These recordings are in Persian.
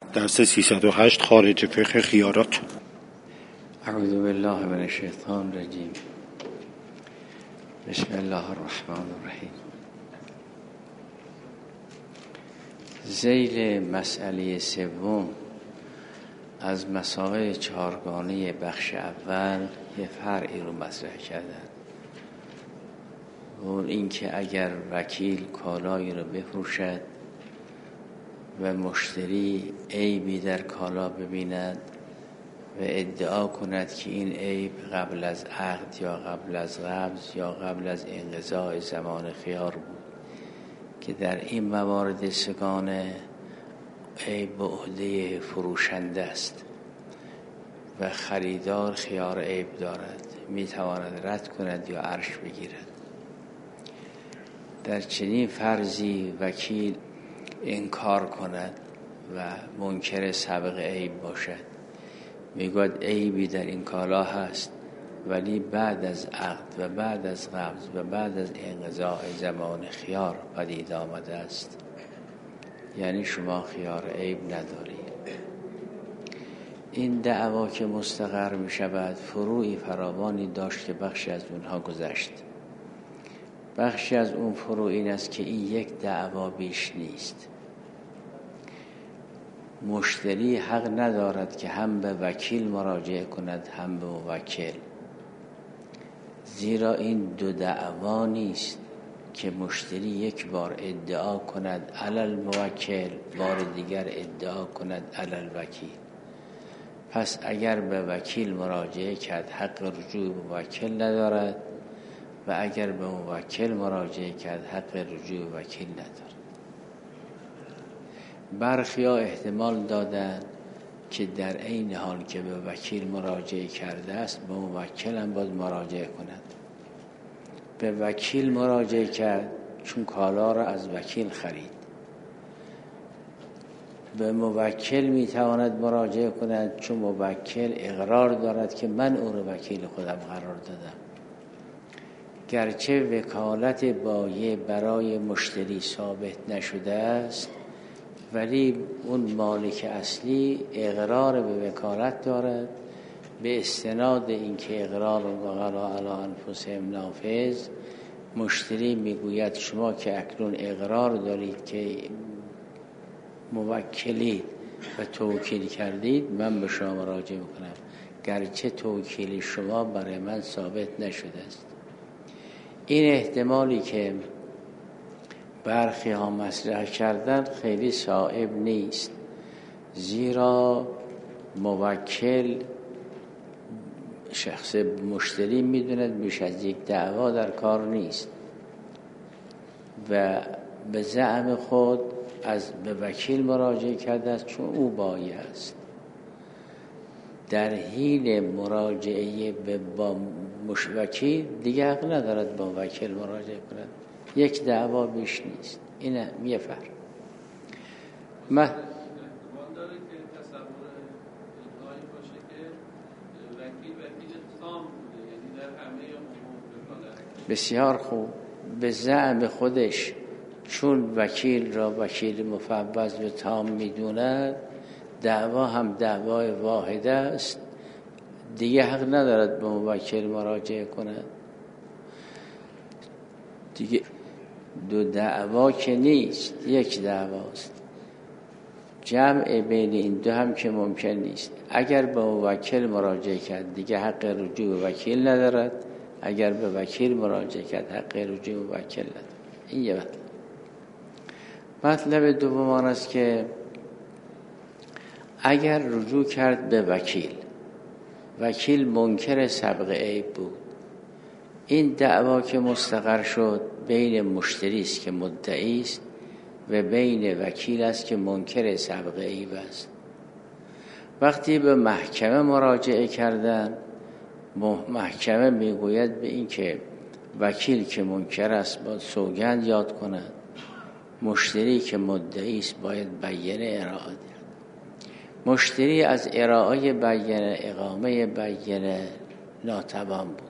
درس 308 خارج فقه خیارات. اعوذ بالله من الشیطان الرجیم. بسم الله الرحمن الرحیم. ذیل مسئله سوم از مسائل چهارگانه بخش اول یه فرعی رو مطرح کردن. اون اینکه اگر وکیل کالایی رو بفروشد و مشتری عیبی در کالا ببیند و ادعا کند که این عیب قبل از عقد یا قبل از قبض یا قبل از انقضاء زمان خیار بود، که در این موارد سگانه عیب به عهده فروشنده است و خریدار خیار عیب دارد، میتواند رد کند یا عرش بگیرد. در چنین فرضی وکیل انکار کند و منکر سبق عیب باشد، میگوید عیبی در این کالا هست ولی بعد از عقد و بعد از قبض و بعد از انقضاء زمان خیار پدید آمده است، یعنی شما خیار عیب ندارید. این دعوا که مستقر می شود فروعی فراوانی داشت که بخشی از اونها گذشت. بخشی از اون فروع این است که این یک دعوا بیش نیست. مشتری حق ندارد که هم به وکیل مراجعه کند هم به موکل، زیرا این دو دعوا نیست که مشتری یک بار ادعا کند علی الموکل، بار دیگر ادعا کند علی الوکیل. پس اگر به وکیل مراجعه کرد حق رجوع به موکل ندارد و اگر به موکل مراجعه کرد حق رجوع به وکیل ندارد. برخی‌ها احتمال دادند که در این حال که به وکیل مراجعه کرده است به موکل هم باید مراجعه کند. به وکیل مراجعه کرد چون کالا را از وکیل خرید، به موکل میتواند مراجعه کند چون موکل اقرار دارد که من او را وکیل خودم قرار دادم. گرچه وکالت بایع برای مشتری ثابت نشده است ولی اون مالک اصلی اقرار به وکالت دارد، به استناد اینکه اقرار وقلا علی انفسهم نافذ. مشتری میگوید شما که اکنون اقرار دارید که موکلی و توکیل کردید، من به شما مراجعه میکنم گرچه توکیل شما برای من ثابت نشده است. این احتمالی که برخی ها مطرح کردن خیلی صائب نیست، زیرا موکل شخص مشتری میدوند بیش از یک دعوا در کار نیست و به زعم خود به وکیل مراجعه کرده است چون او بایع است. در حین مراجعه با وکیل دیگه حق ندارد با وکیل مراجعه کند، یک دعوا بیش نیست. این یه فرق. احتمال داره که تصور اینهایی باشه که وکیل تام بوده، یعنی در همه امور وکالت. بسیار خوب. به زعم خودش چون وکیل را وکیل مفوض و تام میدوند، دعوا هم دعوای واحده است، دیگه حق ندارد به موکل مراجعه کند. دیگه دو دعوا که نیست، یک دعواست. جمع بین این دو هم که ممکن نیست. اگر به موکل مراجعه کرد دیگه حق رجوع به وکیل ندارد، اگر به وکیل مراجعه کرد حق رجوع به وکیل ندارد. این یه مطلب دوم آن است که اگر رجوع کرد به وکیل منکر سبق عیب بود، این دعوا که مستقر شد بین مشتری است که مدعی است و بین وکیل است که منکر سبق عیب است. وقتی به محکمه مراجعه کردن، محکمه میگوید به این که وکیل که منکر است باید سوگند یاد کند، مشتری که مدعی است باید بیانیه ارائه دهد. مشتری از ارائه بیانیه، اقامه بیانیه ناتوان بود.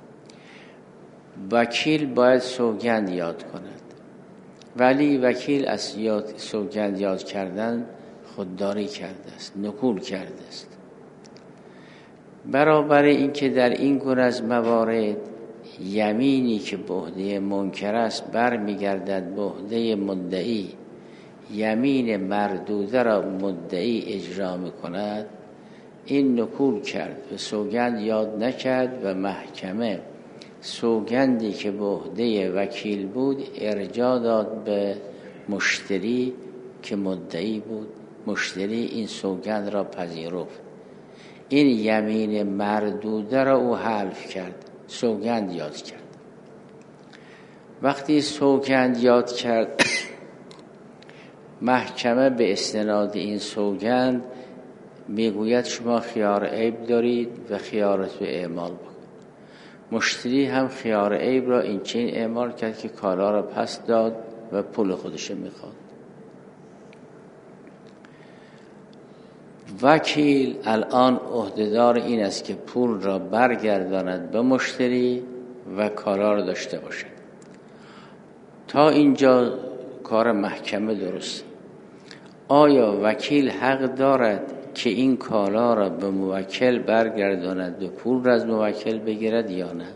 وکیل باید سوگند یاد کند، ولی وکیل از سوگند یاد کردن خودداری کرده است، نکول کرده است. برابر این که در این گونه از موارد یمینی که به عهده منکر است برمیگردد به عهده مدعی، یمین مردوده را مدعی اجرا میکند، این نکول کرد و سوگند یاد نکرد و محکمه سوگندی که به عهده وکیل بود ارجاع داد به مشتری که مدعی بود. مشتری این سوگند را پذیرفت، این یمین مردوده را او حلف کرد، سوگند یاد کرد. وقتی سوگند یاد کرد محکمه به استناد این سوگند میگوید شما خیار عیب دارید و خیارت رو اعمال بکن. مشتری هم خیار عیب را این چین اعمال کرد که کالا را پس داد و پول خودش میخواد. وکیل الان عهدهدار این است که پول را برگرداند به مشتری و کالا را داشته باشد. تا اینجا کار محکمه درست. آیا وکیل حق دارد که این کالا را به موکل برگرداند و پول را از موکل بگیرد یا نه؟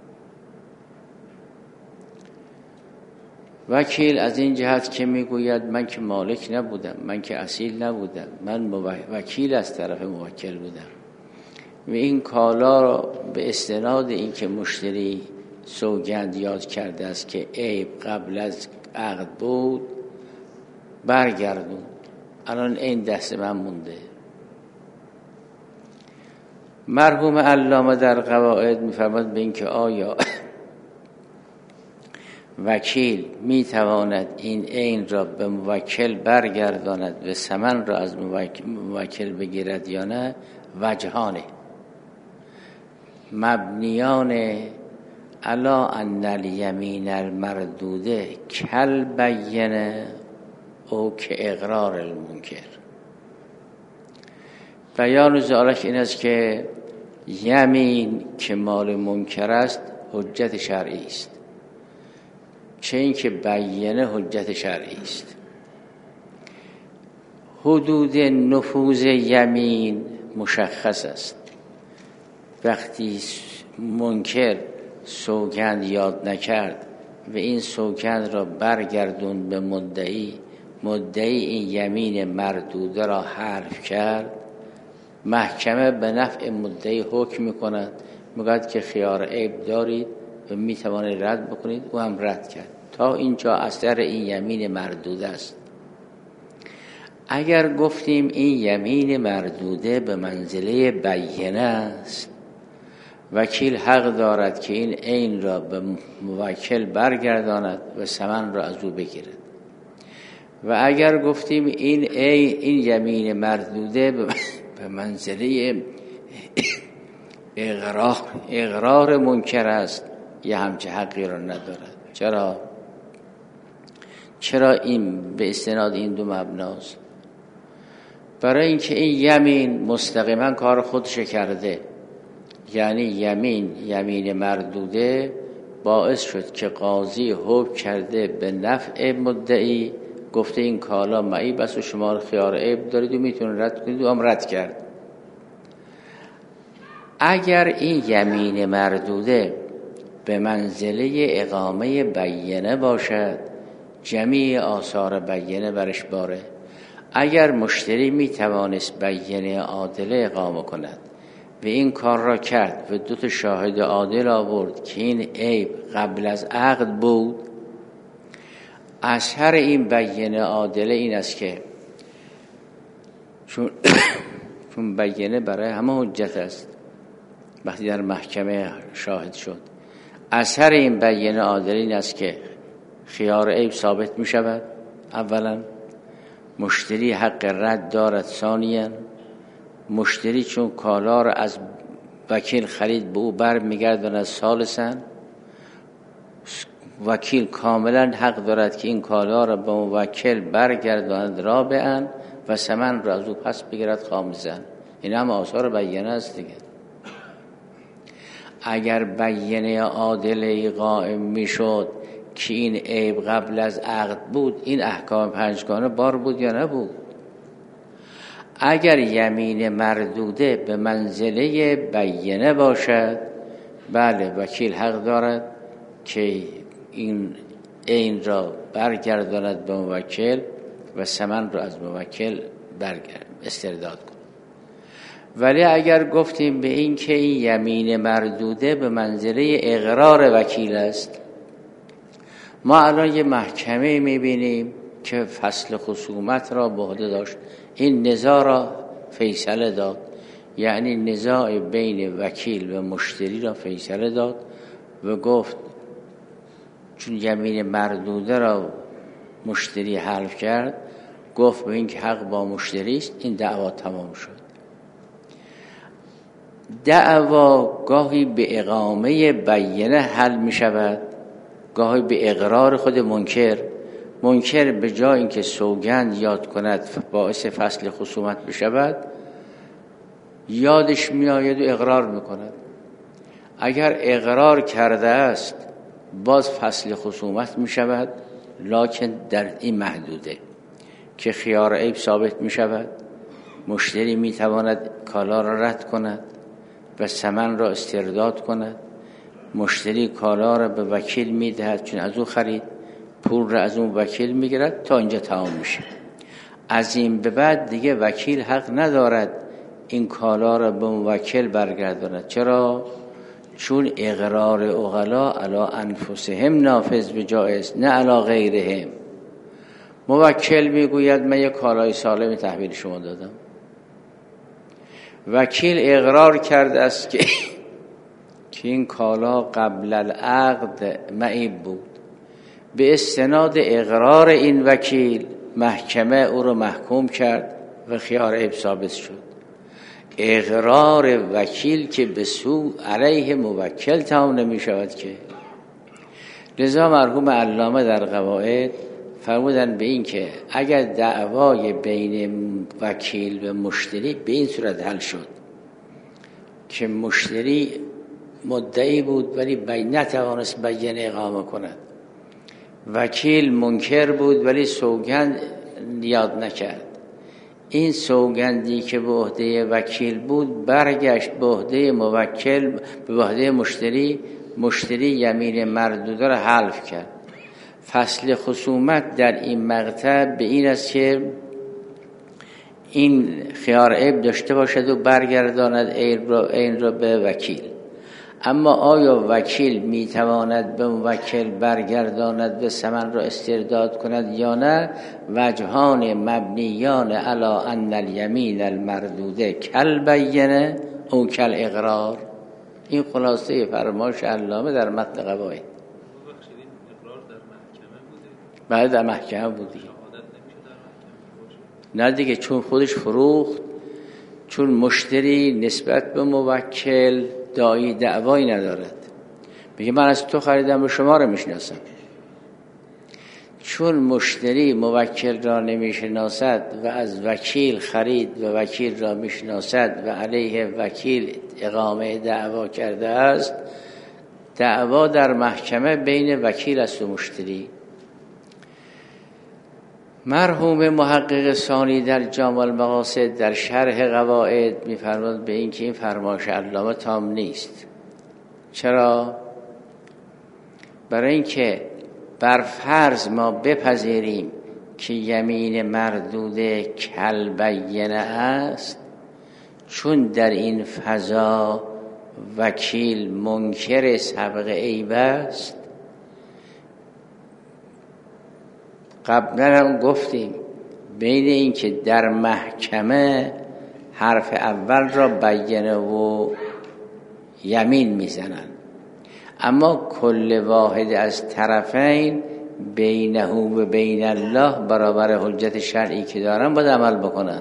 وکیل از این جهت که میگوید من که مالک نبودم، من که اصیل نبودم، من وکیل از طرف موکل بودم و این کالا را به استناد این که مشتری سوگند یاد کرده است که عیب قبل از عقد بود برگردون، الان این دست من مونده. مرحوم علامه در قواعد می‌فرماید به این که آیا وکیل میتواند این عین را به موکل برگرداند و ثمن را از موکل بگیرد یا نه، وجهانه مبنیان علی ان الیمین المردوده کل بینه او که اقرار المنکر. بیان ذالک این است که یمین که مال منکر است حجت شرعی است، چه این که بیانه حجت شرعی است. حدود نفوذ یمین مشخص است. وقتی منکر سوگند یاد نکرد و این سوگند را برگردون به مدعی، مدعی این یمین مردوده را حلف کرد، محکمه به نفع مدعی حکم میکند، میگوید که خیار عیب دارید و میتوانید رد بکنید. او هم رد کرد. تا اینجا اثر این یمین مردوده است. اگر گفتیم این یمین مردوده به منزله بیانه است، وکیل حق دارد که این عین را به موکل برگرداند و ثمن را از او بگیرد. و اگر گفتیم این یمین مردوده به منزله اقرار منکر است، یه همچه حقی را ندارد. چرا این به استناد این دو مبناست؟ برای اینکه این یمین مستقیما کار خودش کرده، یعنی یمین مردوده باعث شد که قاضی حکم کرده به نفع مدعی، گفته این کالا معیب است و شما خیار عیب دارید و میتونید رد کنید و هم رد کرد. اگر این یمین مردوده به منزله اقامه بیانه باشد، جمیع آثار بیانه برش باره. اگر مشتری میتوانست بیانه عادله اقامه کند و این کار را کرد و 2 شاهد عادل آورد که این عیب قبل از عقد بود، اثر این بیانه عادله این است که چون بیانه برای همه حجت است، وقتی در محکمه شاهد شد، اثر این بیانه عادله این است که خیار عیب ثابت می شود. اولا مشتری حق رد دارد. ثانیا مشتری چون کالا را از وکیل خرید به او بر میگرداند. ثالثا وکیل کاملا حق دارد که این کالا را به موکل برگرداند. رابعا و ثمن را از او پس بگیرد خامسا. این هم آثار بیانه است دیگه. اگر بیانه عادله قائم میشد که این عیب قبل از عقد بود، این احکام 5گانه بار بود یا نبود؟ اگر یمین مردوده به منزله بینه باشد، بله وکیل حق دارد که این عین را برگرداند به موکل و ثمن را از موکل استرداد کند. ولی اگر گفتیم به این که این یمین مردوده به منزله اقرار وکیل است، ما الان یه محکمه میبینیم که فصل خصومت را به عهده داشت، این نزاع را فیصله داد، یعنی نزاع بین وکیل و مشتری را فیصله داد و گفت چون یمین مردوده را مشتری حلف کرد، گفت به این که حق با مشتری است، این دعوا تمام شد. دعوا گاهی به اقامه بینه حل می شود، گاهی به اقرار خود منکر. منکر به جای اینکه سوگند یاد کند باعث فصل خصومت بشود، یادش می آید و اقرار می کند. اگر اقرار کرده است باز فصل خصومت می شود، لکن در این محدوده که خیار عیب ثابت می شود، مشتری می تواند کالا را رد کند و ثمن را استرداد کند، مشتری کالا را به وکیل می دهد چون از او خرید، پول را از اون وکیل می گیرد، تا اینجا تمام میشه. از این به بعد دیگه وکیل حق ندارد این کالا را به موکل برگرداند. چرا؟ چون اقرار عقلا علی انفسهم نافذ به جایز، نه علی غیرهم. موکل میگوید من یک کالای سالم تحویل شما دادم، وکیل اقرار کرده است که این کالا قبل العقد معیب بود. به استناد اقرار این وکیل محکمه او رو محکوم کرد و خیار عیب ثابت شد. اقرار وکیل که به سو علیه موکل تمام نمی شود که. لذا مرحوم علامه در قواعد فرمودن به این که اگر دعوای بین وکیل و مشتری به این صورت حل شد که مشتری مدعی بود ولی نتوانست بینه اقامه کند، وکیل منکر بود ولی سوگند یاد نکرد، این سوگندی که به عهده وکیل بود برگشت به عهده موکل، به عهده مشتری. مشتری یمین مردوده را حلف کرد. فصل خصومت در این مقطع به این است که این خیار عیب داشته باشد و برگرداند عین را به وکیل. اما آیا وکیل میتواند به موکل برگرداند و ثمن را استرداد کند یا نه؟ وجهان مبنیان علی ان الیمین المردوده کل بینه او کل اقرار. این خلاصه فرمایش علامه در متن قواعد. بعد در محکمه بود دیگه. نه دیگه، چون خودش فروخت، چون مشتری نسبت به موکل دعوایی ندارد، میگه من از تو خریدم و شما رو میشناسم. چون مشتری موکل را نمیشناسد و از وکیل خرید و وکیل را میشناسد و علیه وکیل اقامه دعوا کرده است، دعوا در محکمه بین وکیل است و مشتری. مرحوم محقق ثانی در جامع المقاصد در شرح قواعد می‌فرماید به این که این فرمایش علامه تام نیست. چرا؟ برای اینکه بر فرض ما بپذیریم که یمین مردوده کل بینه است، چون در این فضا وکیل منکر سبق عیب است. قبلا هم گفتیم بین این که در محکمه حرف اول را بینه و یمین میزنن، اما کل واحد از طرفین بینه و بین الله برابر حجت شرعی که دارن باید عمل بکنن.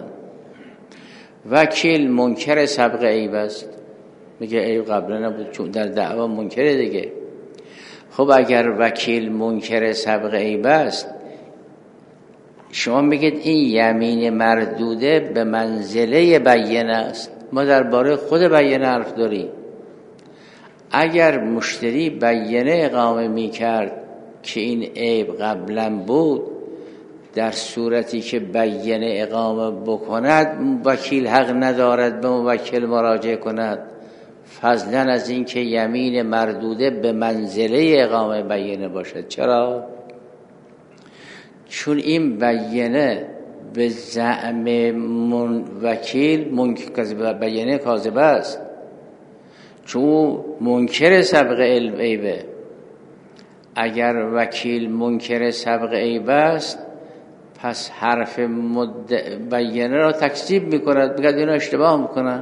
وکیل منکر سبق عیب است، میگه عیب قبلا نبود، چون در دعوا منکره دیگه. خب اگر وکیل منکر سبق عیب است، شما میگید این یمین مردوده به منزله بینه است. ما درباره خود بینه حرف داریم. اگر مشتری بینه اقامه میکرد که این عیب قبلا بود، در صورتی که بیینه اقامه بکند وکیل حق ندارد به موکل مراجعه کند، فضلا از این که یمین مردوده به منزله اقامه بیینه باشد. چرا؟ چون این بیینه به زعم وکیل بیینه کاذبه است، چون منکر سبق عیبه. اگر وکیل منکر سبق عیب است پس حرف بیینه را تکذیب میکند، بگه اینا اشتباه میکنن.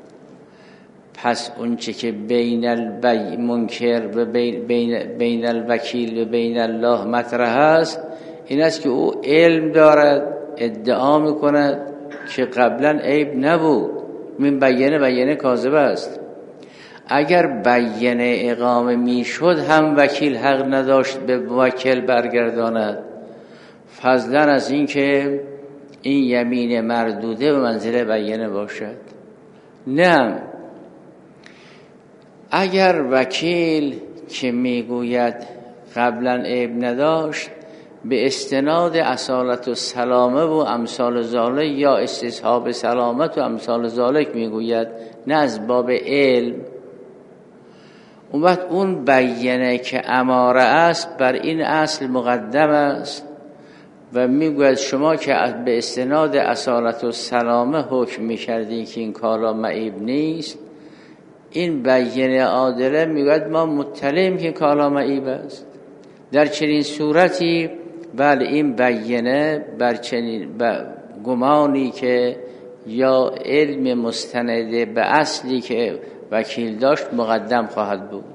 پس اون چه که بین المنکر و بین الوکیل و بین الله مطرح است این است که او علم دارد، ادعا میکند که قبلا عیب نبود، من بیینه کاذبه است. اگر بیینه اقامه میشد هم وکیل حق نداشت به موکل برگرداند، فضلا از این که این یمین مردوده به منزله بیینه باشد. نه، اگر وکیل که میگوید قبلا عیب نداشت به استناد اصالت و سلامه و امثال ذالک یا استصحاب سلامت و امثال ذالک میگوید، نه از باب علم، اون وقت اون بیینه که اماره است بر این اصل مقدم است و میگوید شما که به استناد اصالت و سلامه حکم میکردین که این کالا معیب نیست، این بیینه عادله میگوید ما مطلعیم که این کالا معیب است. در چنین صورتی بله این بیینه بر چنین گمانی که یا علم مستنده به اصلی که وکیل داشت مقدم خواهد بود.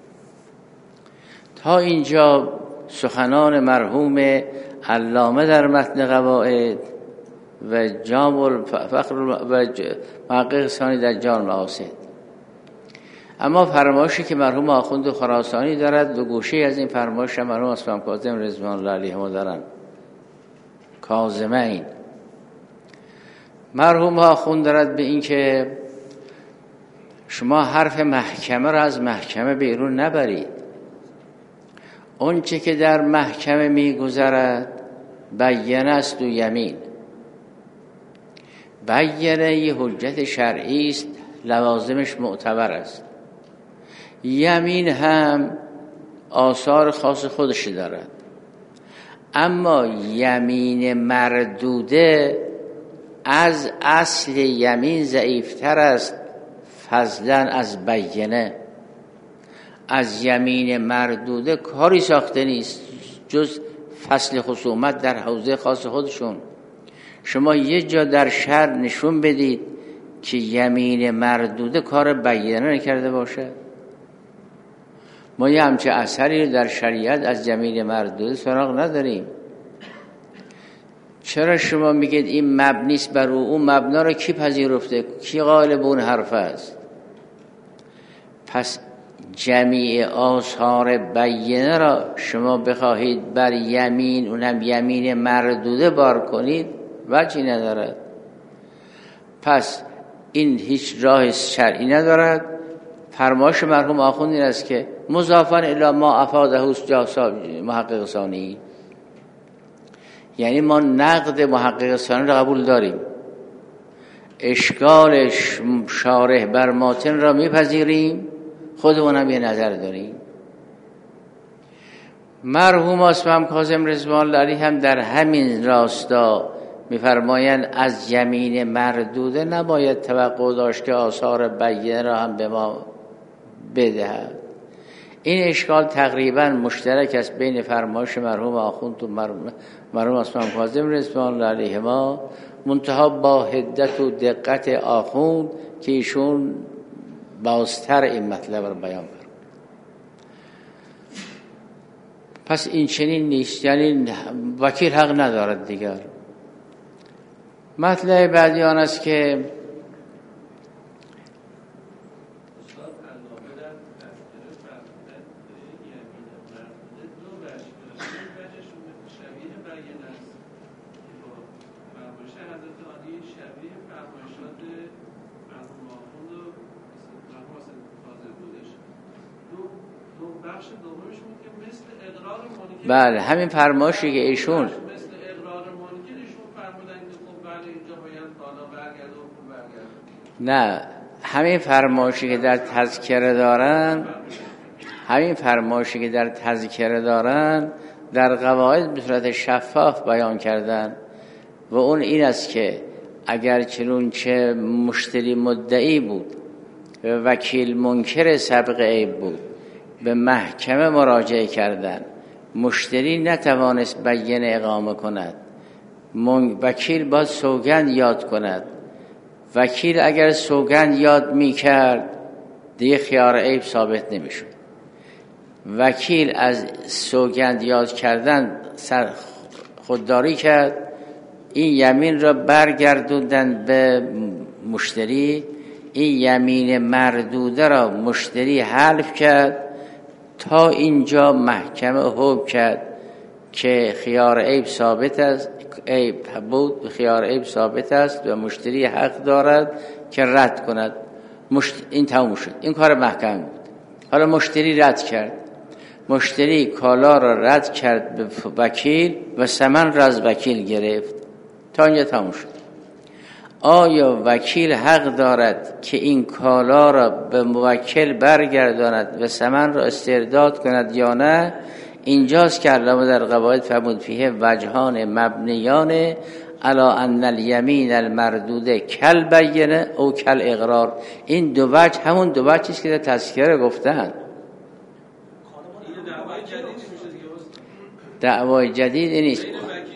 تا اینجا سخنان مرحوم علامه در متن قواعد و جامع الفخر و محقق ثانی در جامع المقاصد. اما فرمایشی که مرحوم آخوند خراسانی دارد دو گوشه از این فرمایش مرحوم اصفهان کاظم رضوان الله علیهما دارند، کاظمین. مرحوم آخوند دارد به این که شما حرف محکمه را از محکمه بیرون نبرید، اون چه که در محکمه میگذرد بیانه است و یمین. بیانه یه حجت شرعی است، لوازمش معتبر است. یمین هم آثار خاص خودش دارد، اما یمین مردوده از اصل یمین ضعیفتر است، فضلا از بیانه. از یمین مردوده کاری ساخته نیست جز فصل خصومت در حوزه خاص خودشون. شما یه جا در شرع نشون بدید که یمین مردوده کار بیانه نکرده باشه. ما یه همچه اثری در شریعت از یمین مردوده سراغ نداریم. چرا شما میگید این مبنی است بر اون مبنا رو کی پذیرفته؟ کی قائل به اون حرف است؟ پس جمیع آثار بیانه را شما بخواهید بر یمین، اونم یمین مردوده بار کنید، وجهی ندارد. پس این هیچ راه شرعی ندارد. فرمایش مرحوم آخوند این است که مضافاً الی ما افاده محقق ثانی، یعنی ما نقد محقق ثانی را قبول داریم، اشکال شارح بر ماتن را میپذیریم، خودمون هم یه نظر داریم. مرحوم اصفهان کاظم رضوان الله علیه هم در همین راستا میفرمایند از یمین مردوده نباید توقع داشت که آثار بیانه را هم به ما بدهد. این اشکال تقریبا مشترک است بین فرمایش مرحوم آخوند و مرحوم اصفهان کاظم رضوان الله علیهما، منتها با حدت و دقت آخوند که ایشون بازتر این مطلب رو بیان کرد. پس این چنین نیست، یعنی وکیل حق ندارد دیگر. مطلب بعدی آن است که بله همین فرمایشی که ایشون مثل اقرار نه، همین فرمایشی که در تذکره دارن در قواعد به صورت شفاف بیان کردن و اون این است که اگر چنانچه مشتری مدعی بود و وکیل منکر سبق عیب بود به محکمه مراجعه کردن، مشتری نتوانست بیانه اقامه کند، وکیل باید سوگند یاد کند. وکیل اگر سوگند یاد میکرد دیگه خیار عیب ثابت نمیشد. وکیل از سوگند یاد کردن خودداری کرد، این یمین را برگردوندن به مشتری، این یمین مردوده را مشتری حلف کرد تا اینجا محکمه حکم کرد که خیار عیب ثابت است، عیب بود، خیار عیب ثابت است و مشتری حق دارد که رد کند. این تموم شد، این کار محکمه بود. حالا مشتری رد کرد، مشتری کالا را رد کرد به وکیل و ثمن را از وکیل گرفت، تا اینجا تموم شد. آیا وکیل حق دارد که این کالا را به موکل برگرداند و ثمن را استرداد کند یا نه؟ اینجاست که علامه در قواعد فرمود فیه وجهان مبنیان علی ان الیمین المردوده کل بینه او کل اقرار. این دو وجه همون دو وجهی است که در تذکره گفتن. دعوای جدید نیست.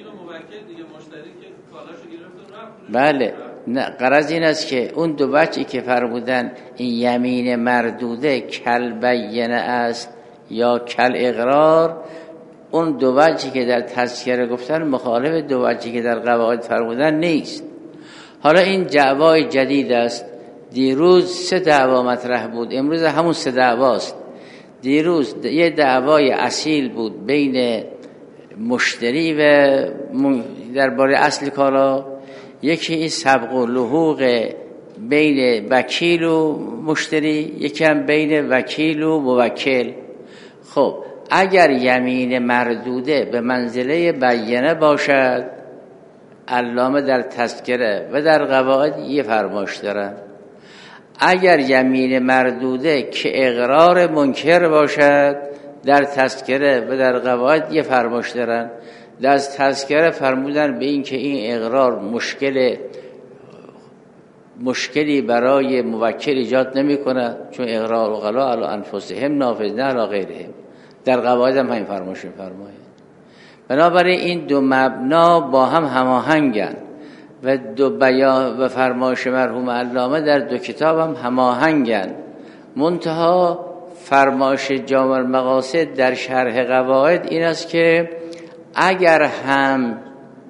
بله، نه، غرض این است که اون دو وجهی که فرمودن این یمین مردوده کل بینه است یا کل اقرار، اون دو وجهی که در تذکره گفتن مخالف دو وجهی که در قواعد فرمودن نیست. حالا این دعوای جدید است. دیروز 3 دعوا مطرح بود، امروز همون 3 دعواست. دیروز یه دعوای اصیل بود بین مشتری و درباره اصل کالا، یکی این سبق و لحوق بین وکیل و مشتری، یکی هم بین وکیل و موکل. خب اگر یمین مردوده به منزله بیانه باشد، علامه در تذکره و در قواعد یه فرمایش دارن. اگر یمین مردوده که اقرار منکر باشد، در تذکره و در قواعد یه فرمایش دارن. در تذکره فرمودن به این که این اقرار مشکلی برای موکل ایجاد نمی کند، چون اقرار غلا علی انفسهم نافذ نه علی غیرهم. در قواعد هم همین فرمایش فرماید. بنابراین این دو مبنا با هم هماهنگن و دو بیان و فرمایش مرحوم علامه در دو کتاب هم هماهنگن. منتها فرمایش جامع المقاصد در شرح قواعد این است که اگر هم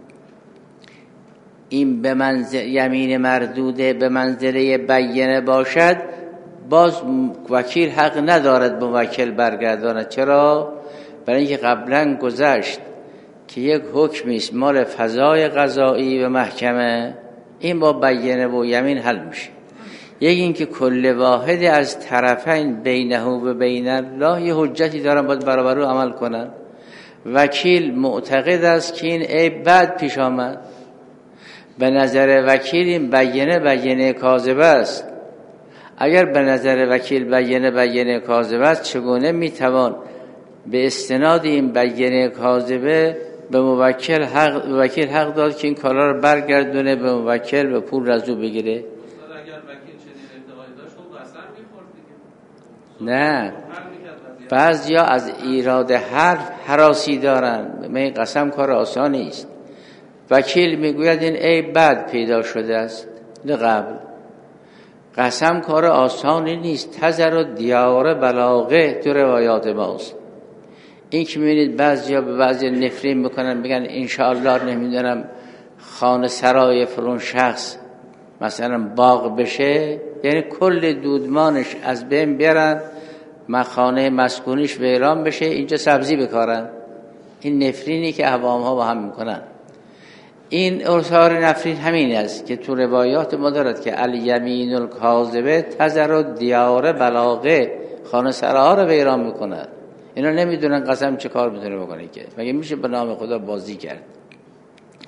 این به یمین مردوده به منزله بیانه باشد، باز وکیل حق ندارد به وکیل برگرداند. چرا؟ برای اینکه قبلا گذشت که یک حکمی است مال فضای قضایی و محکمه، این با بیانه و یمین حل میشه. یک این که کل واحد از طرفین بینه و بین الله یه حجتی دارن، باید برابر او عمل کنن. وکیل معتقد است که این عیب بعد پیش آمد، به نظر وکیل این بیانه کاذب است. اگر به نظر وکیل بیانه کاذب است، چگونه میتوان به استناد این بیانه کاذبه به وکیل حق داد که این کالا رو برگردونه به موکل و پول رزو بگیره؟ اگر وکیل چنین ادعایی داشت خب قسم می‌خورد دیگه. نه، بعضیا از ایراد حرف هراسی دارن. این قسم کار آسانی است. وکیل میگوید این عیب بعد پیدا شده است قبل. قسم کار آسانی نیست. تذر و دیار بلاغه تو روایات ماست. این که میبینید بعضیا به بعضی نفرین میکنن، میگن انشاءالله نمیدونم خانه سرای فلان شخص مثلا باغ بشه، یعنی کل دودمانش از بین بیارن، خانه مسکونیش ویران بشه، اینجا سبزی بکارن. این نفرینی که عوام ها با هم میکنن. این اثار نفرین همین است که تو روایات ما دارد که الیمین الکاذبه تذر و دیار بلاغه، خانه سراها رو ویران میکنن. اینا نمیدونن قسم چه کار میتونه بکنه، که مگه میشه به نام خدا بازی کرد؟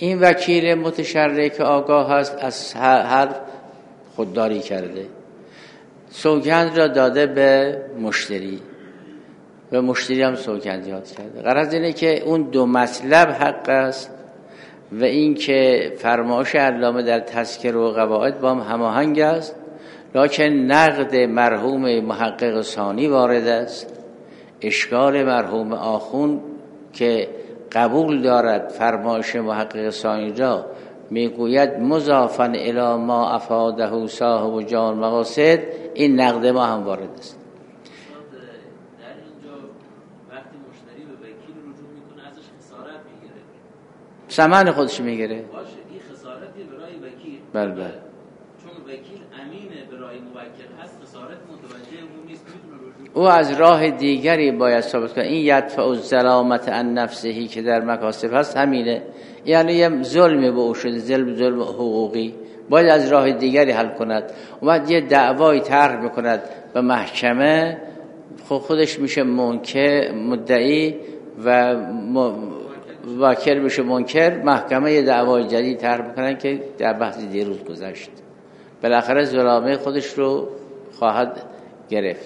این وکیل متشرک آگاه است از هر خودداری کرده، سوگند را داده به مشتری و مشتری هم سوگند یاد کرده. غرض اینه که اون دو مطلب حق است و این که فرمایش علامه در تذکره و قواعد با هم هماهنگ است، لکن نقد مرحوم محقق ثانی وارد است. اشکال مرحوم آخون که قبول دارد فرمایش محقق ثانی را، میگوید مضافاً الی ما افاده صاحب جان مقاصد، این نقد ما هم وارد است. در اینجا وقتی مشتری به وکیل رجوع میکنه ازش خسارت میگیره، ثمن خودش میگیره. باشه این خسارتی برای وکیل. بله. چون وکیل امینه برای موکل هست، خسارت متوجه اون نیست، میتونه رجوع او از راه دیگری باید ثابت کنه. این یدفع الظلامت عن نفسهی که در مکاسب هست همینه، یعنی یه ظلمی به او شده، ظلم حقوقی، باید از راه دیگری حل کند. اومد یه دعوای طرح میکند به محکمه، خودش میشه منکر مدعی و وکیل میشه منکر، محکمه یه دعوای جدید طرح میکنن که در بحث دیروز گذشت، بالاخره ظلامه خودش رو خواهد گرفت.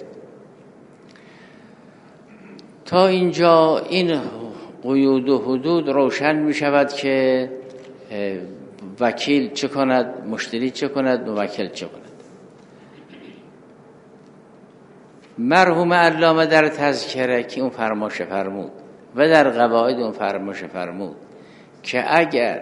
تا اینجا این قیود و حدود روشن می شود که وکیل چه کند، مشتری چه کند، موکل چه کند. مرحوم علامه در تذکره که اون فرمایش فرمود و در قواعد اون فرمایش فرمود که اگر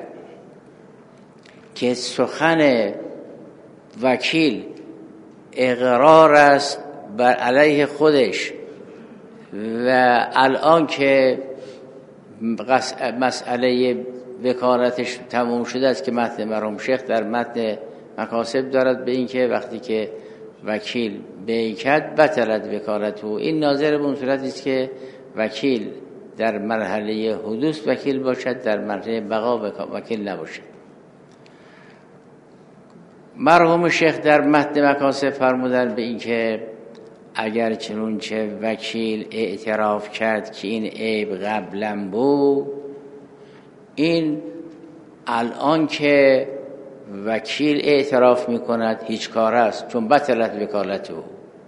که سخن وکیل اقرار است بر علیه خودش و الان که مسئله وکالتش تموم شده است، که متن مرحوم شیخ در متن مکاسب دارد به این که وقتی که وکیل بیکد بطلت وکالته، این ناظر به اون صورتی است که وکیل در مرحله حدوث وکیل باشد، در مرحله بقا وکیل نباشد. مرحوم شیخ در متن مکاسب فرمودن به این که اگر چنونچه وکیل اعتراف کرد که این عیب قبلا بود، این الان که وکیل اعتراف میکند هیچ کار است، چون بطلت وکالت او.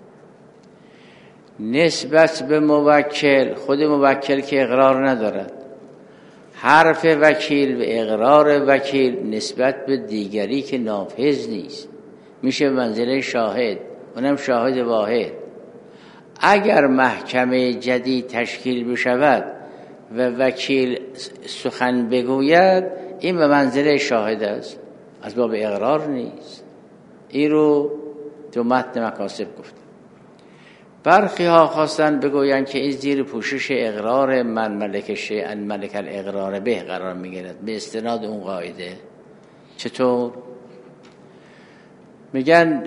نسبت به موکل، خود موکل که اقرار ندارد، حرف وکیل و اقرار وکیل نسبت به دیگری که نافذ نیست، میشه منزله شاهد، اونم شاهد واحد. اگر محکمه جدید تشکیل بشود و وکیل سخن بگوید، این به منزله شاهد است، از باب اقرار نیست. این رو تو متن مکاسب گفتم. برخی ها خواستن بگویند که این زیر پوشش اقرار من ملک شیئا ملک الاقرار به قرار میگیرد به استناد اون قاعده. چطور؟ میگن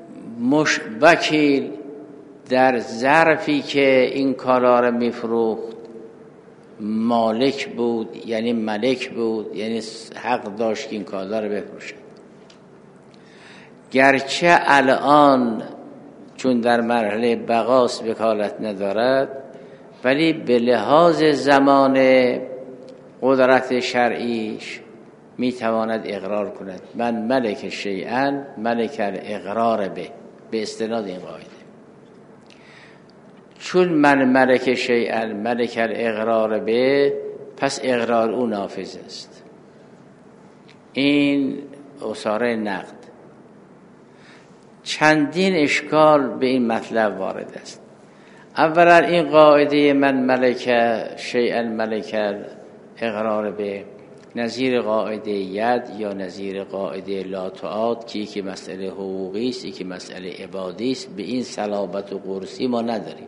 وکیل در ظرفی که این کالا را میفروخت مالک بود، یعنی ملک بود، یعنی حق داشت که این کالا را بفروشد. گرچه الان چون در مرحله بقاس وکالت ندارد، ولی به لحاظ زمان قدرت شرعیش میتواند اقرار کند من ملک شیئا ملک الاقرار به استناد این قاعده. چون من ملک شیئا ملک الاقرار به، پس اقرار او نافذ است. این اصاره نقد. چندین اشکال به این مطلب وارد است. اولا این قاعده من ملک شیئا ملک اقرار به نظیر قاعده ید یا نظیر قاعده لا تعاد که یکی مسئله حقوقی است، یکی مسئله عبادی است، به این صلابت و قرصی ما نداریم.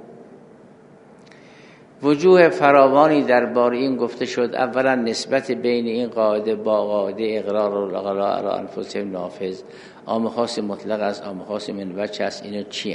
وجوه فراوانی درباره این گفته شد. اولا نسبت بین این قاعده با قاعده اقرار و اغلا علی انفسهم نافذ، عام خاص مطلق است، عام خاص من وجه است، اینو چیه؟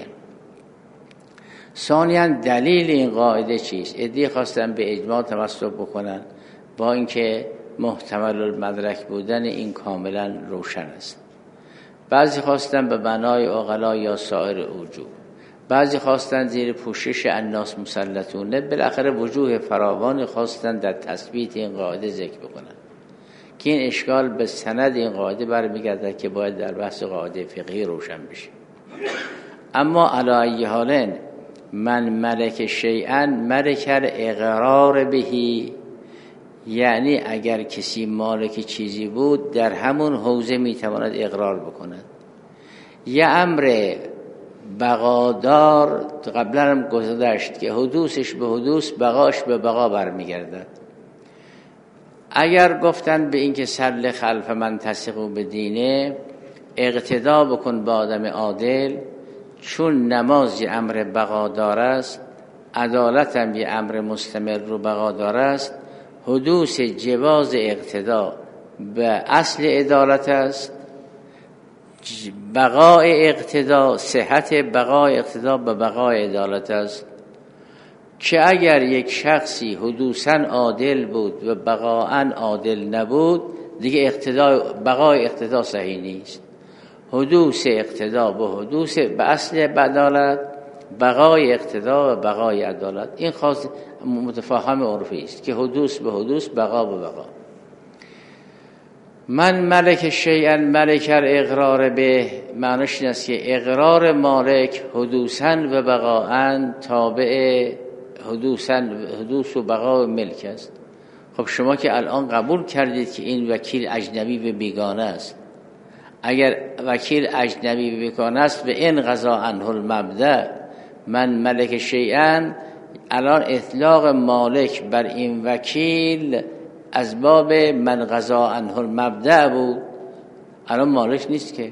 ثانیاً دلیل این قاعده چیست؟ عده‌ای خواستن به اجماع تمسک بکنن، با اینکه محتمل المدرک بودن این کاملا روشن است. بعضی خواستن به بنای اغلا یا سایر وجوه، بعضی خواستن زیر پوشش الناس مسلطونه. بالاخره وجوه فراوانی خواستن در تثبیت این قاعده ذکر بکنن که این اشکال به سند این قاعده برمیگردد که باید در بحث قاعده فقهی روشن بشه. اما علی ای حال من ملک شیئا ملک اقرار بهی، یعنی اگر کسی مالک چیزی بود در همون حوزه میتواند اقرار بکند. یه امر بقادار قبلا هم گذشت که حدوثش به حدوث، بقاش به بقا برمیگردد. اگر گفتن به این که صل خلف من تثق بدینه، اقتدا بکن با آدم عادل، چون نماز یه امر بقادار است، عدالت هم یه امر مستمر رو بقادار است، حدوث جواز اقتدا به اصل عدالت است، بقای اقتدا، صحت بقای اقتدا به بقای عدالت است. که اگر یک شخصی حدوثاً عادل بود و بقاءً عادل نبود، دیگه اقتدا بقای اقتدا صحیح نیست. حدوث اقتدا به حدوث به اصل عدالت، بقای اقتدا و بقای عدالت. این خاص متفاهم عرفی است که حدوث به حدوث، بقا به بقا. من ملک شیئا ملک اقرار به، معنیش این است که اقرار مالک حدوثاً و بقاءً تابع حدوث و بقا و ملک است. خب شما که الان قبول کردید که این وکیل اجنبی به بیگانه است، اگر وکیل اجنبی به بیگانه است به این قضا عنه المبدأ من ملک شیئا، الان اطلاق مالک بر این وکیل از باب من قضا عنه المبدأ بود، الان مالک نیست که.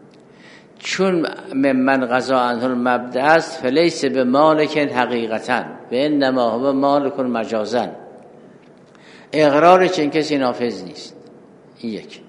چون من قضا عنه المبدأ است فلیس به مالک حقیقتا و انما هو مالک مجازا. اقرار چنین کسی نافذ نیست. این یک.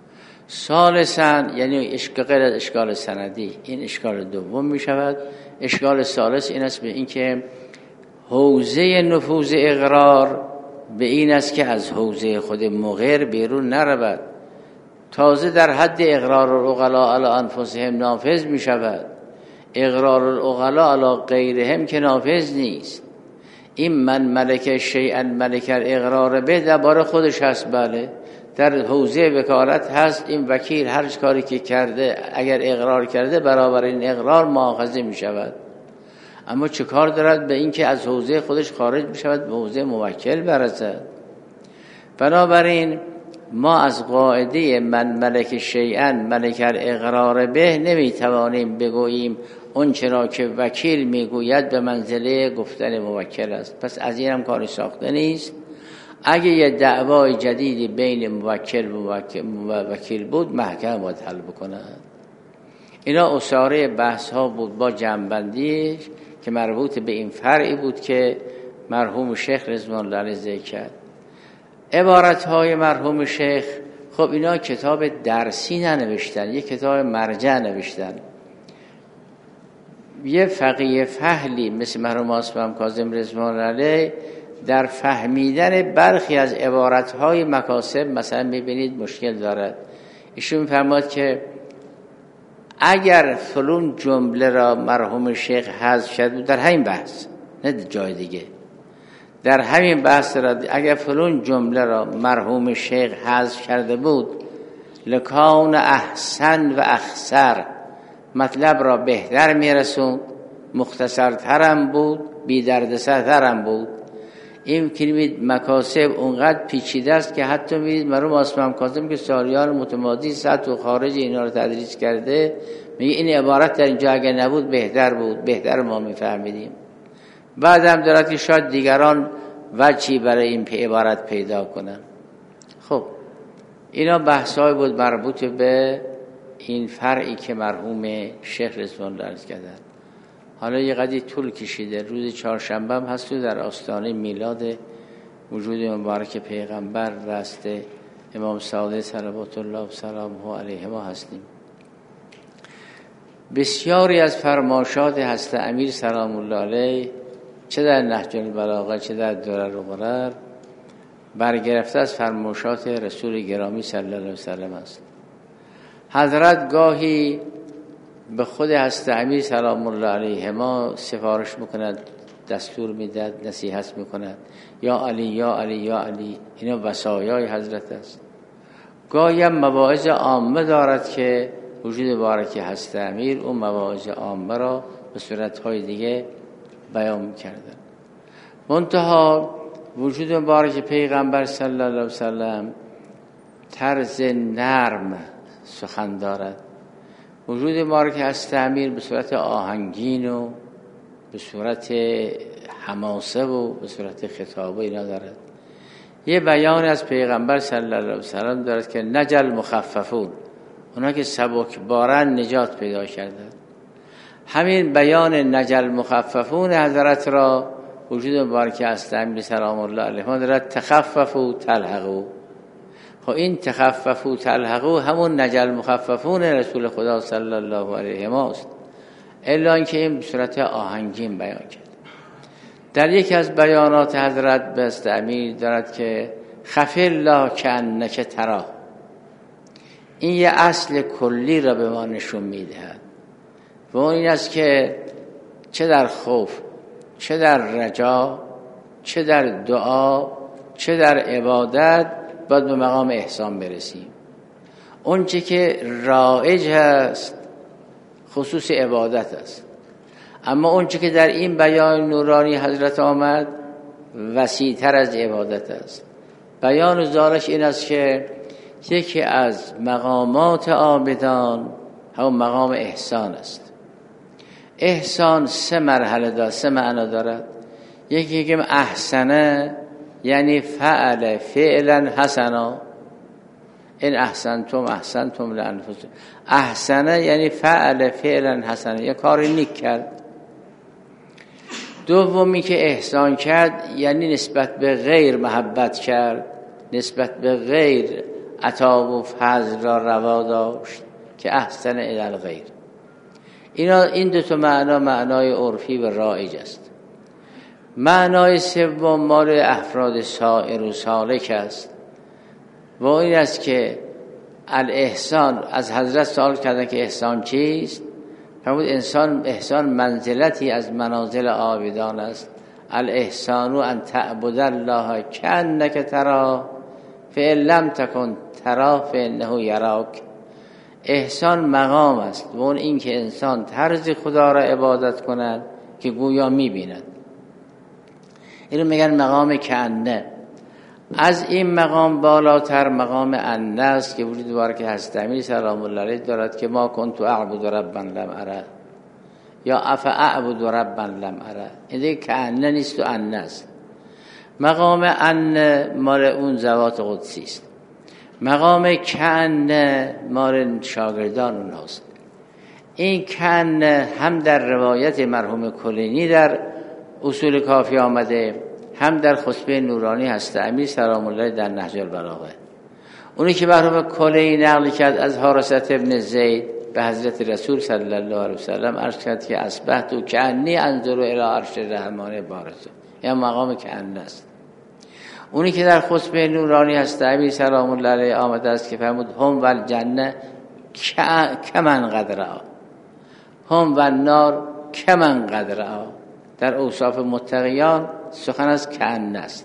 ثالثاً، یعنی غیر از اشکال سندی، این اشکال دوم می شود. اشکال ثالث این است به این که حوزه نفوذ اقرار به این است که از حوزه خود مقر بیرون نرود، تازه در حد اقرار العقلاء علی انفسهم نافذ می شود. اقرار العقلاء علی غیرهم که نافذ نیست. این من ملک شیئا ملک اقرار به درباره خودش هست، بله در حوزه وکالت هست. این وکیل هر کاری که کرده اگر اقرار کرده برابر این اقرار مؤاخذه می شود. اما چه کار دارد به این که از حوزه خودش خارج می شود به حوزه موکل برسد؟ بنابراین ما از قاعده من ملک شیئا ملک اقرار به نمی توانیم بگوییم اون چرا که وکیل میگوید به منزله گفتن موکل است. پس از این هم کاری ساخته نیست. اگه یه دعوای جدیدی بین موکل و وکیل بود، محکمه باید حل بکند. اینا اساره بحث ها بود با جمع‌بندی که مربوط به این فرعی بود که مرحوم شیخ رضوان الله علیه ذکر کرد. عبارت های مرحوم شیخ، خب اینا کتاب درسی ننوشتن، یه کتاب مرجع نوشتن. یه فقیه فهلی مثل مرحوم آصفم کاظم رضوان الله علیه در فهمیدن برخی از عبارت های مکاسب مثلا میبینید مشکل دارد. ایشون میفرماد که اگر فلان جمله را مرحوم شیخ حذف شد بود، در همین بحث نه جای دیگه، در همین بحث را اگر فلان جمله را مرحوم شیخ حذف کرده بود، لکان احسن و اخسر، مطلب را بهتر میرسوند، مختصرترم بود، بی دردسرترم بود. این کلمه مکاسب اونقدر پیچیده است که حتی میدید مرحوم آصفم کاظم که سالیان متمادی سطح و خارج اینا رو تدریس کرده، میگه این عبارت در اینجا اگر نبود بهتر بود، بهتر ما میفهمیدیم. بعد هم دارد که شاید دیگران وجهی برای این عبارت پیدا کنن. خب اینا بحثای بود مربوط به این فرعی که مرحوم شیخ رضوان الله علیه کردن. حالا یه قدری طول کشیده. روز چهارشنبه هم هست در آستانه میلاد وجود مبارک پیغمبر راست امام صادق صلوات الله و سلامه علیه ما هستیم. بسیاری از فرمایشات حضرت امیر سلام الله علیه چه در نهج البلاغه چه در درر و غرر برگرفته از فرمایشات رسول گرامی صلی الله علیه و سلم است. حضرت گاهی به خود حضرت امیر سلام الله علیه ما سفارش میکند، دستور میداد، نصیحت میکند، یا علی یا علی یا علی. اینا وصایای حضرت است. گاهی هم مواعظ عامه دارد که وجود مبارک حضرت امیر اون مواعظ عامه را به صورت‌های دیگه بیان می‌کردن. منتها وجود مبارک پیغمبر صلی الله علیه وسلم طرز نرم سخن دارد. وجود مبارک حضرت امیر به صورت آهنگین و به صورت حماسه و به صورت خطاب اینا دارد. یه بیان از پیغمبر صلی الله علیه وسلم دارد که نجل مخففون، اونا که سبک بارن نجات پیدا کردن. همین بیان نجل مخففون حضرت را وجود مبارک حضرت امیر سلام الله علیه دارد تخففوا تلحقوا. خب این تخففوا تلحقوا همون نجل مخففون رسول خدا صلی الله علیه ماست، الا اینکه این به صورت آهنگین بیان کرد. در یکی از بیانات حضرت به حضرت امیر دارد که خفی الله کأنک تراه. این یه اصل کلی را به ما نشون میدهد و اون این است که چه در خوف، چه در رجا، چه در دعا، چه در عبادت باید به مقام احسان برسیم. اون چه که رایج هست خصوص عبادت است، اما اون چه که در این بیان نورانی حضرت آمد وسیع‌تر از عبادت است. بیان ذالک این است که یکی از مقامات عابدان همون مقام احسان است. احسان 3 مرحله دارد، 3 معنا دارد. یکی که احسنه یعنی فعلا حسنا، این احسنتم لانفسکم. احسنه یعنی فعلا حسنا، یه کاری نیک کرد. دومی که احسان کرد یعنی نسبت به غیر محبت کرد، نسبت به غیر عطا و فضل را روا داشت که احسن الی الغیر. این 2 معنا معنای عرفی و رایج است. معنای سوم مال افراد سائر و سالک است و این است که الاحسان، از حضرت سوال کردن که احسان چیست؟ فرمود احسان منزلتی از منازل عابدان است. الاحسان ان تعبد الله کأنک تراه فإن لم تکن تراه فإنه یراک. احسان مقام است و اون این که انسان طرز خدا را عبادت کند که گویا می‌بیند. اینو میگن مقام کأنه. از این مقام بالاتر مقام انه است که وجود مبارک حضرت امیر سلام الله علیه دارد که ما کنت اعبد ربا لم اره یا افاعبد ربا لم اره. این دیگه کأنه نیست و انه است. مقام انه مال اون ذوات قدسی است، مقام کأنه مال شاگردان اونهاست. این کأنه هم در روایت مرحوم کلینی در اصول کافی آمده، هم در خطبه نورانی حضرت امیر سلام الله در نهج البلاغه. اونی که مرحوم کلینی نقل کرد از حارثة ابن زید به حضرت رسول صلی الله علیه وسلم عرض کرد که اصبحت کأنی انظر الی عرش الرحمن بارز. این مقام کأنه است. اونی که در خطبه نورانی حضرت امیر سلام الله علیه آمده است که فرمود هم والجنه کمن قدر هم والنار کمن قدر. در اوصاف متقیان سخن از کأنه است.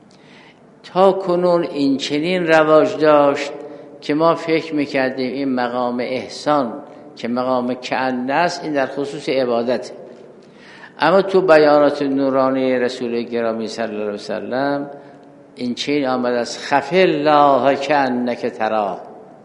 تا کنون این چنین رواج داشت که ما فکر میکردیم این مقام احسان که مقام کأنه است این در خصوص عبادت، اما تو بیانات نورانی رسول گرامی صلی الله علیه وسلم این چنین آمد از خفی الله کأنک تراه.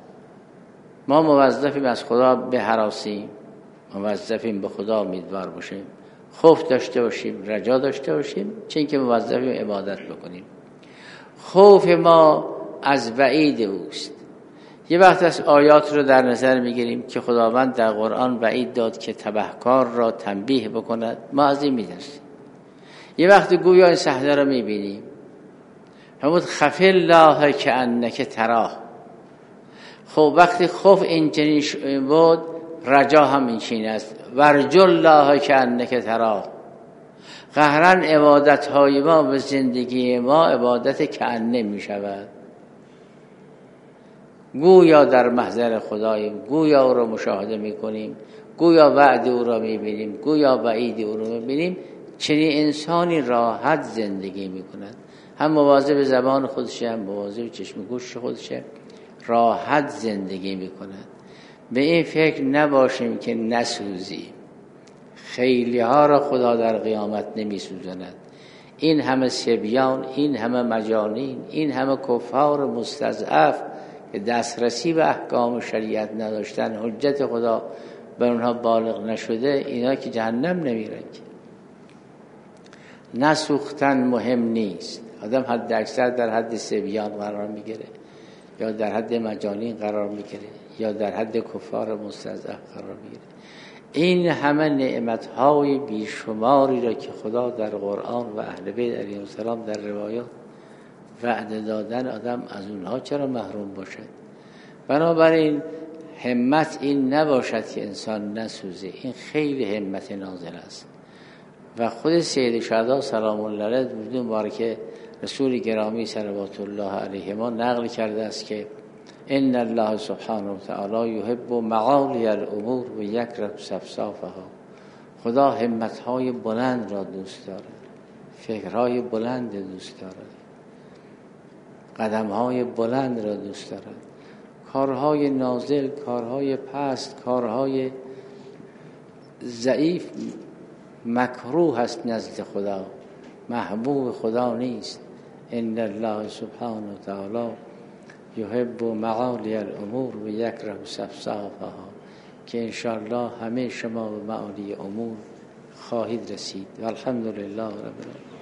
ما موظفیم از خدا بهراسیم، موظفیم به خدا امیدوار باشیم، خوف داشته باشیم، رجا داشته باشیم، چون که موظفیم عبادت بکنیم. خوف ما از وعید اوست. یه وقت از آیات رو در نظر میگیریم که خداوند در قرآن وعید داد که تبهکار را تنبیه بکند، ما از این میدرسیم. یه وقت گویا این صحنه رو میبینیم، همون خفی الله کأنک تراه. خب وقتی خوف اینجنین بود رجا هم این چین است، ورجو الله کأنک تراه. قهرن عبادت های ما به زندگی ما عبادت کأنه می شود، گویا در محضر خداییم، گویا او را مشاهده می کنیم، گویا وعد او را می بینیم، گویا وعید او را می بینیم. چنین انسانی راحت زندگی می کند، هم مواظب زبان خودشه، هم مواظب چشم گوش خودشه، راحت زندگی میکند. به این فکر نباشیم که نسوزیم. خیلی ها را خدا در قیامت نمیسوزاند. این همه صبیان، این همه مجانین، این همه کفار مستضعف که دسترسی به احکام شریعت نداشتن، حجت خدا بر اونها بالغ نشده، اینا که جهنم نمیرن. نسوختن مهم نیست. آدم حد اکثر در حد صبیان قرار میگیره، یا در حد مجانین قرار میگیره، یا در حد کفار مستضعف قرار میگیره. این همه نعمت‌های بیشماری را که خدا در قرآن و اهل بیت علیهم السلام در روایات وعده دادن، آدم از اونها چرا محروم باشد؟ بنابراین همت این نباشد که انسان نسوزه. این خیلی همت نازل است. و خود سید شهدا سلام الله علیه درود مبارک رسول گرامی صلوات الله علیهما نقل کرده است که ان الله سبحانه و تعالی یحب معالی الامور و یکره سفسافها. خدا همت‌های بلند را دوست دارد، فکرهای بلند دوست دارد، قدم‌های بلند را دوست دارد. کارهای نازل، کارهای پست، کارهای ضعیف مکروه است نزد خدا، محبوب خدا نیست. ان الله سبحانه و تعالی یحب معالی الامور و یکره سفسافها، که انشاءالله همه شما به معالی امور خواهید رسید. والحمدلله رب العالمین.